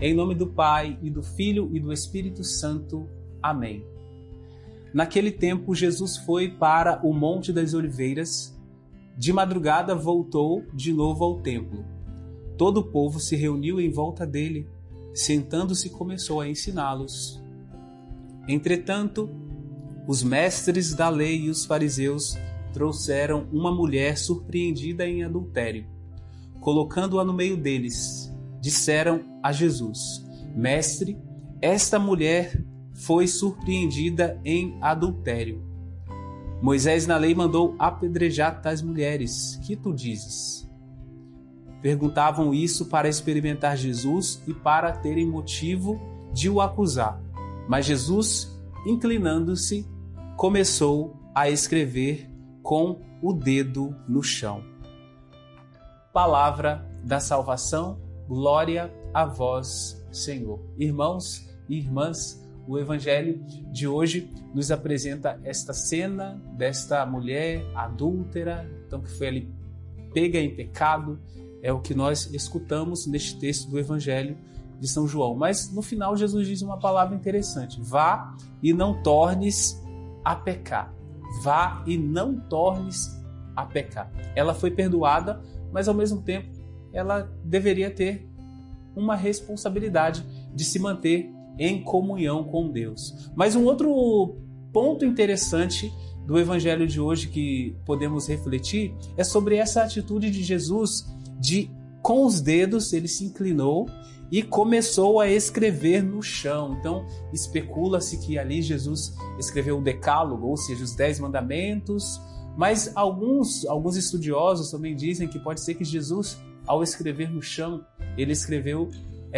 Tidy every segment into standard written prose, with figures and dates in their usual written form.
Em nome do Pai, e do Filho, e do Espírito Santo. Amém. Naquele tempo, Jesus foi para o Monte das Oliveiras. De madrugada, voltou de novo ao templo. Todo o povo se reuniu em volta dele. Sentando-se, começou a ensiná-los. Entretanto, os mestres da lei e os fariseus trouxeram uma mulher surpreendida em adultério. Colocando-a no meio deles, disseram a Jesus: Mestre, esta mulher foi surpreendida em adultério. Moisés na lei mandou apedrejar tais mulheres. Que tu dizes? Perguntavam isso para experimentar Jesus e para terem motivo de o acusar. Mas Jesus, inclinando-se, começou a escrever com o dedo no chão. Palavra da salvação, glória a vós, Senhor. Irmãos e irmãs, o Evangelho de hoje nos apresenta esta cena desta mulher adúltera, então que foi ali pega em pecado. É o que nós escutamos neste texto do Evangelho de São João. Mas no final Jesus diz uma palavra interessante: vá e não tornes a pecar. Vá e não tornes a pecar. Ela foi perdoada, mas ao mesmo tempo ela deveria ter uma responsabilidade de se manter em comunhão com Deus. Mas um outro ponto interessante do Evangelho de hoje que podemos refletir é sobre essa atitude de Jesus de, com os dedos, ele se inclinou e começou a escrever no chão. Então, especula-se que ali Jesus escreveu o Decálogo, ou seja, os 10 mandamentos, mas alguns estudiosos também dizem que pode ser que Jesus, ao escrever no chão, ele escreveu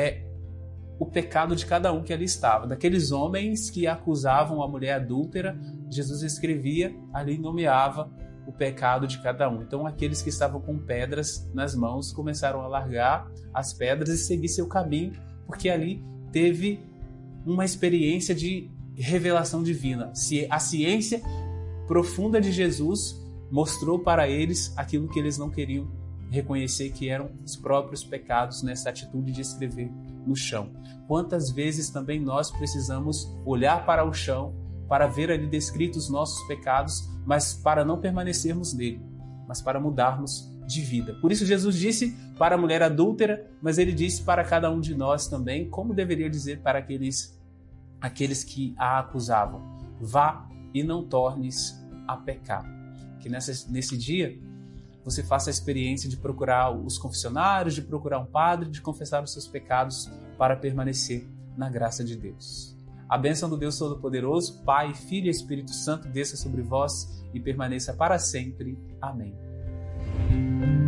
o pecado de cada um que ali estava. Daqueles homens que acusavam a mulher adúltera, Jesus escrevia ali, nomeava o pecado de cada um. Então aqueles que estavam com pedras nas mãos começaram a largar as pedras e seguir seu caminho, porque ali teve uma experiência de revelação divina. A ciência profunda de Jesus mostrou para eles aquilo que eles não queriam reconhecer, que eram os próprios pecados nessa atitude de escrever no chão. Quantas vezes também nós precisamos olhar para o chão para ver ali descritos os nossos pecados, mas para não permanecermos nele, mas para mudarmos de vida. Por isso Jesus disse para a mulher adúltera, mas ele disse para cada um de nós também, como deveria dizer para aqueles que a acusavam: vá e não tornes a pecar. Que nesse dia você faça a experiência de procurar os confessionários, de procurar um padre, de confessar os seus pecados para permanecer na graça de Deus. A bênção do Deus Todo-Poderoso, Pai, Filho e Espírito Santo, desça sobre vós e permaneça para sempre. Amém.